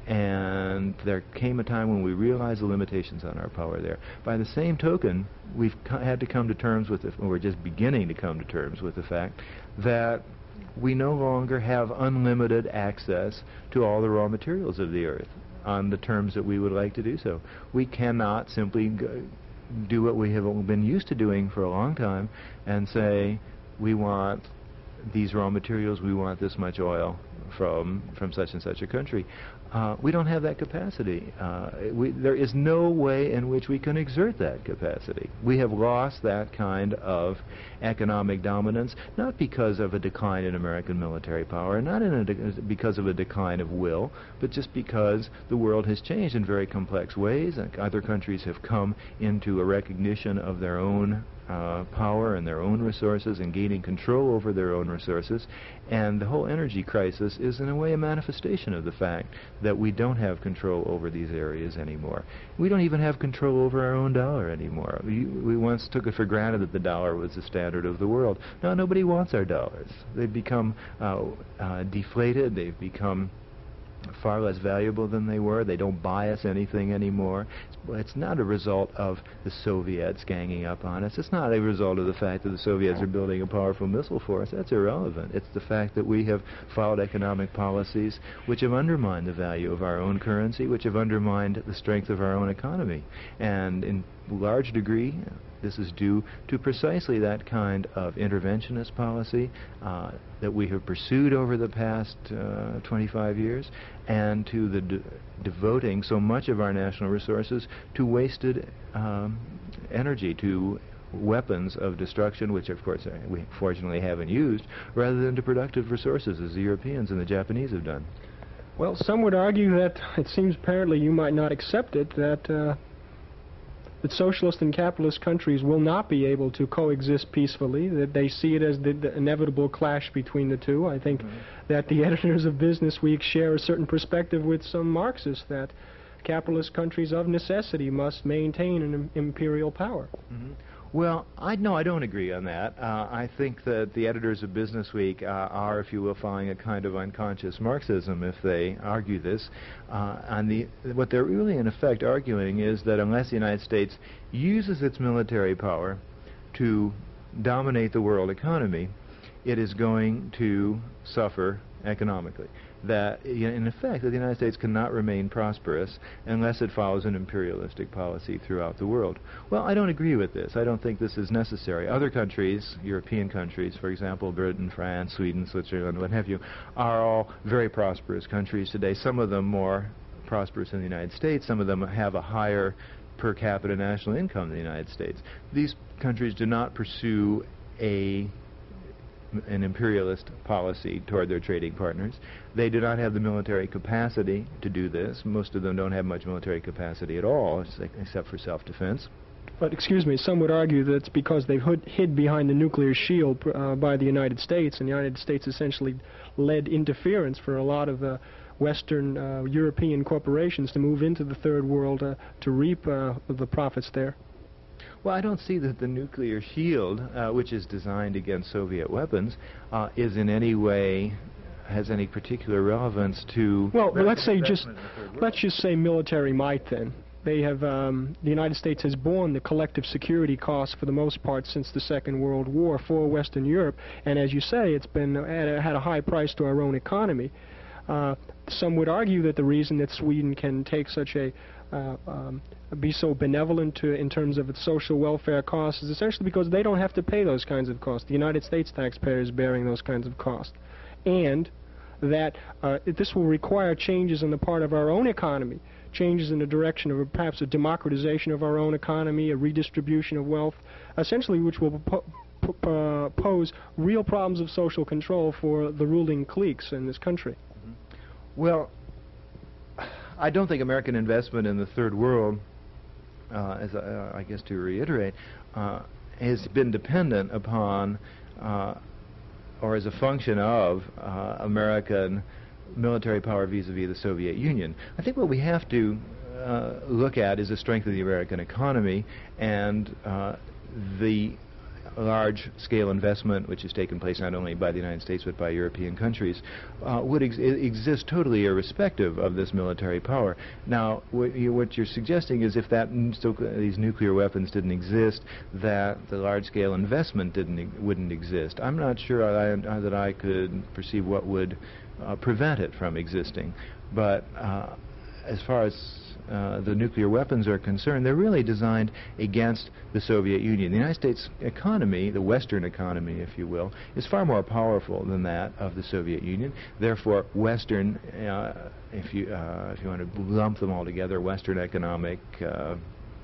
and there came a time when we realized the limitations on our power there. By the same token, we've co had to come to terms with, the, we're just beginning to come to terms with the fact that we no longer have unlimited access to all the raw materials of the earth on the terms that we would like to do so. We cannot simply go do what we have been used to doing for a long time and say, we want these raw materials, we want this much oil from from such and such a country. Uh, we don't have that capacity. Uh, we, there is no way in which we can exert that capacity. We have lost that kind of economic dominance, not because of a decline in American military power, not in a de because of a decline of will, but just because the world has changed in very complex ways. And other countries have come into a recognition of their own Uh, power and their own resources and gaining control over their own resources, and the whole energy crisis is in a way a manifestation of the fact that we don't have control over these areas anymore. We don't even have control over our own dollar anymore. We, we once took it for granted that the dollar was the standard of the world. Now nobody wants our dollars. They've become uh, uh, deflated. They've become far less valuable than they were. They don't buy us anything anymore. It's, it's not a result of the Soviets ganging up on us. It's not a result of the fact that the Soviets are building a powerful missile force. That's irrelevant. It's the fact that we have followed economic policies which have undermined the value of our own currency, which have undermined the strength of our own economy. And in large degree, this is due to precisely that kind of interventionist policy uh, that we have pursued over the past uh, twenty-five years, and to the de devoting so much of our national resources to wasted um, energy, to weapons of destruction, which of course uh, we fortunately haven't used, rather than to productive resources, as the Europeans and the Japanese have done. Well, some would argue that it seems apparently you might not accept it, that uh, that socialist and capitalist countries will not be able to coexist peacefully, that they see it as the, the inevitable clash between the two. I think mm-hmm. that the editors of Business Week share a certain perspective with some Marxists that capitalist countries of necessity must maintain an im imperial power. Mm-hmm. Well, I no, I don't agree on that. Uh, I think that the editors of Business Week uh, are, if you will, following a kind of unconscious Marxism if they argue this. Uh, and the, what they're really, in effect, arguing is that unless the United States uses its military power to dominate the world economy, it is going to suffer economically. That, in effect, that the United States cannot remain prosperous unless it follows an imperialistic policy throughout the world. Well, I don't agree with this. I don't think this is necessary. Other countries, European countries, for example, Britain, France, Sweden, Switzerland, what have you, are all very prosperous countries today. Some of them more prosperous than the United States. Some of them have a higher per capita national income than the United States. These countries do not pursue a an imperialist policy toward their trading partners. They do not have the military capacity to do this. Most of them don't have much military capacity at all, except for self-defense. But, excuse me, some would argue that it's because they've hid, hid behind the nuclear shield uh, by the United States, and the United States essentially led interference for a lot of uh, Western uh, European corporations to move into the Third World uh, to reap uh, the profits there. Well, I don't see that the nuclear shield, uh, which is designed against Soviet weapons, uh, is in any way has any particular relevance to... Well, let's say just, let's just say military might then. They have, um, the United States has borne the collective security costs for the most part since the Second World War for Western Europe, and as you say, it's been at a, had a high price to our own economy. Uh, some would argue that the reason that Sweden can take such a, uh, um, be so benevolent to, in terms of its social welfare costs is essentially because they don't have to pay those kinds of costs. The United States taxpayer is bearing those kinds of costs. And that uh, this will require changes on the part of our own economy, changes in the direction of perhaps a democratization of our own economy, a redistribution of wealth, essentially which will po po uh, pose real problems of social control for the ruling cliques in this country. Mm-hmm. Well, I don't think American investment in the Third World, uh, as I, I guess to reiterate, uh, has been dependent upon uh, or as a function of uh, American military power vis-a-vis the Soviet Union. I think what we have to uh, look at is the strength of the American economy and uh, the large-scale investment which has taken place not only by the United States but by European countries uh, would ex exist totally irrespective of this military power. Now, what, you, what you're suggesting is if that so these nuclear weapons didn't exist, that the large-scale investment didn't e wouldn't exist. I'm not sure I, I, that I could perceive what would uh, prevent it from existing. But uh, as far as Uh, the nuclear weapons are concerned, they're really designed against the Soviet Union. The United States economy, the Western economy, if you will, is far more powerful than that of the Soviet Union. Therefore, Western, uh, if you uh, if you want to lump them all together, Western economic uh,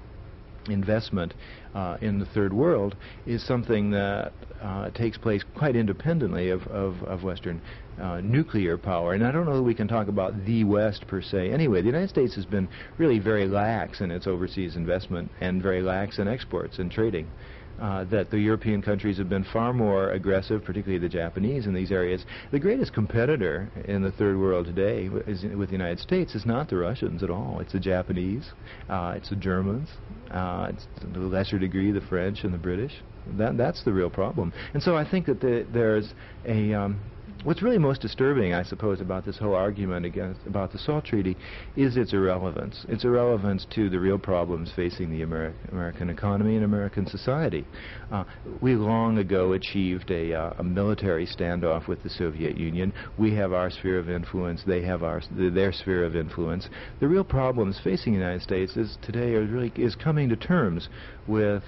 investment uh, in the Third World is something that uh, takes place quite independently of, of, of Western uh, nuclear power. And I don't know that we can talk about the West per se. Anyway, the United States has been really very lax in its overseas investment and very lax in exports and trading. Uh, that the European countries have been far more aggressive, particularly the Japanese, in these areas. The greatest competitor in the Third World today is, with the United States is not the Russians at all. It's the Japanese, uh, it's the Germans, uh, it's to a lesser degree the French and the British. That, that's the real problem. And so I think that the, there's a... Um, What's really most disturbing, I suppose, about this whole argument against about the SALT Treaty is its irrelevance. Its irrelevance to the real problems facing the Ameri American economy and American society. Uh, we long ago achieved a, uh, a military standoff with the Soviet Union. We have our sphere of influence. They have our their sphere of influence. The real problems facing the United States is today are really is coming to terms with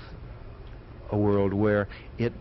a world where it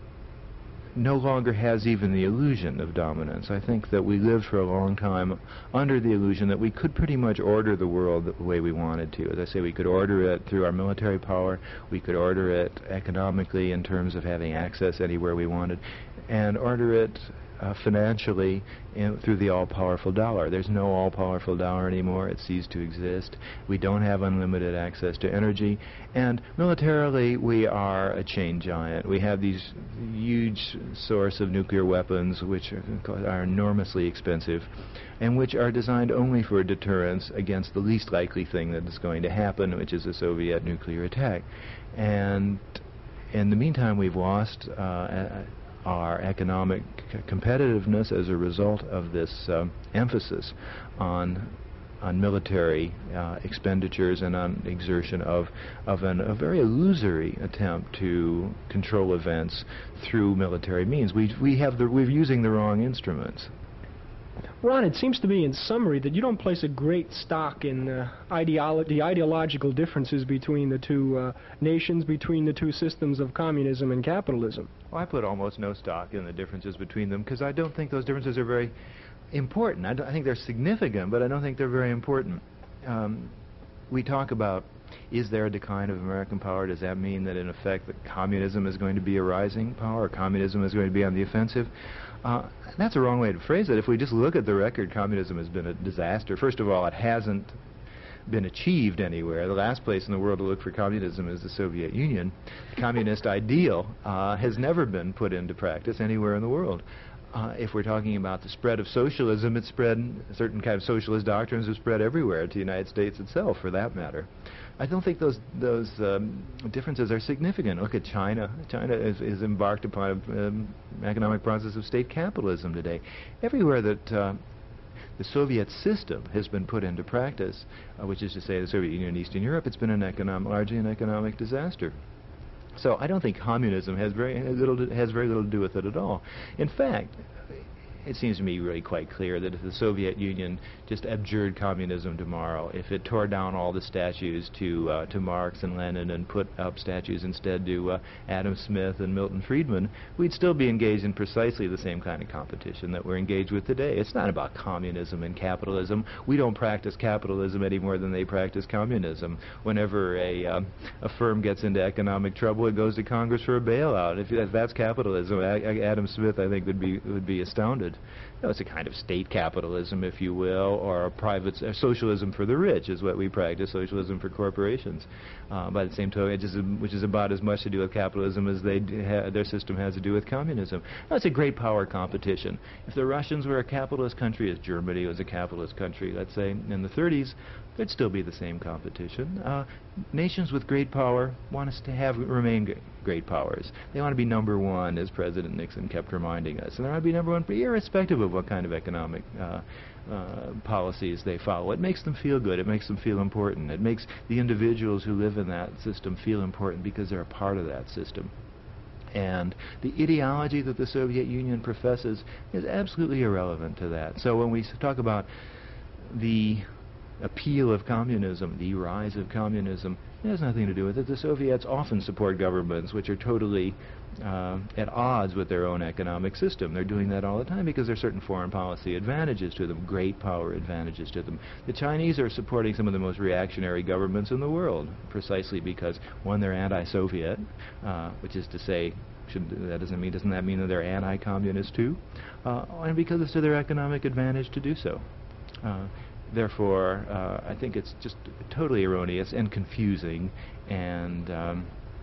no longer has even the illusion of dominance. I think that we lived for a long time under the illusion that we could pretty much order the world the way we wanted to. As I say, we could order it through our military power, we could order it economically in terms of having access anywhere we wanted, and order it uh, financially in, through the all-powerful dollar. There's no all-powerful dollar anymore. It ceased to exist. We don't have unlimited access to energy, and militarily we are a chain giant. We have these huge source of nuclear weapons which are, are enormously expensive and which are designed only for deterrence against the least likely thing that is going to happen, which is a Soviet nuclear attack. And in the meantime, we've lost uh, our economic competitiveness as a result of this uh, emphasis on on military uh, expenditures and on exertion of of an, a very illusory attempt to control events through military means. We we have the we're using the wrong instruments. Ron, it seems to be, in summary, that you don't place a great stock in uh, ideolo the ideological differences between the two uh, nations, between the two systems of communism and capitalism. Well, I put almost no stock in the differences between them because I don't think those differences are very important. I, I think they're significant, but I don't think they're very important. Um, we talk about, is there a decline of American power? Does that mean that, in effect, that communism is going to be a rising power, or communism is going to be on the offensive? Uh, that's a wrong way to phrase it. If we just look at the record, communism has been a disaster. First of all, it hasn't been achieved anywhere. The last place in the world to look for communism is the Soviet Union. The communist ideal uh, has never been put into practice anywhere in the world. Uh, if we're talking about the spread of socialism, it's spread, certain kind of socialist doctrines have spread everywhere, to the United States itself, for that matter. I don't think those those um, differences are significant. Look at China. China is, is embarked upon an um, economic process of state capitalism today. Everywhere that uh, the Soviet system has been put into practice, uh, which is to say the Soviet Union and Eastern Europe, it's been an economic, largely an economic disaster. So I don't think communism has very little to, has very little to do with it at all. In fact, it seems to me really quite clear that if the Soviet Union just abjured communism tomorrow, if it tore down all the statues to uh, to Marx and Lenin and put up statues instead to uh, Adam Smith and Milton Friedman, we'd still be engaged in precisely the same kind of competition that we're engaged with today. It's not about communism and capitalism. We don't practice capitalism any more than they practice communism. Whenever a um, a firm gets into economic trouble, it goes to Congress for a bailout. If, if that's capitalism, a Adam Smith, I think, would be would be astounded. No, it's a kind of state capitalism, if you will, or a private uh, socialism for the rich is what we practice, socialism for corporations. Uh, by the same token, it just, which is about as much to do with capitalism as they ha their system has to do with communism. Now, it's a great power competition. If the Russians were a capitalist country, as Germany was a capitalist country, let's say, in the thirties, there'd still be the same competition. Uh, nations with great power want us to have remain great powers. They want to be number one, as President Nixon kept reminding us. And they want to be number one, irrespective of what kind of economic uh, uh, policies they follow. It makes them feel good. It makes them feel important. It makes the individuals who live in that system feel important because they're a part of that system. And the ideology that the Soviet Union professes is absolutely irrelevant to that. So when we talk about the appeal of communism, the rise of communism, it has nothing to do with it. The Soviets often support governments which are totally uh, at odds with their own economic system. They're doing that all the time because there are certain foreign policy advantages to them, great power advantages to them. The Chinese are supporting some of the most reactionary governments in the world, precisely because, one, they're anti-Soviet, uh, which is to say, should, that doesn't mean doesn't that mean that they're anti-communist too, uh, and because it's to their economic advantage to do so. Uh, Therefore, uh, I think it's just totally erroneous and confusing and um,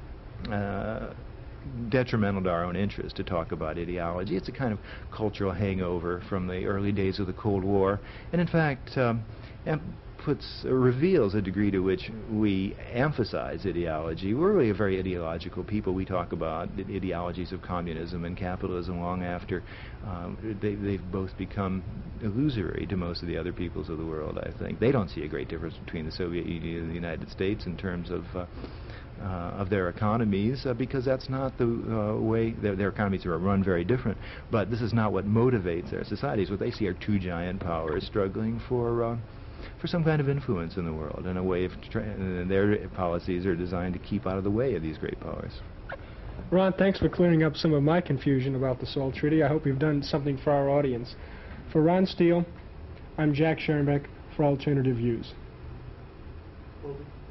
uh, detrimental to our own interest to talk about ideology. It's a kind of cultural hangover from the early days of the Cold War, and in fact um, puts, uh, reveals a degree to which we emphasize ideology. We're really a very ideological people. We talk about the ideologies of communism and capitalism long after um, they, they've both become illusory to most of the other peoples of the world, I think. They don't see a great difference between the Soviet Union and the United States in terms of uh, Uh, of their economies, uh, because that's not the uh, way their, their economies are run very different. But this is not what motivates their societies. What they see are two giant powers struggling for uh, for some kind of influence in the world, and a way of tra and their policies are designed to keep out of the way of these great powers. Ron, thanks for clearing up some of my confusion about the SALT Treaty. I hope you've done something for our audience. For Ron Steele, I'm Jack Schoenbeck for Alternative Views.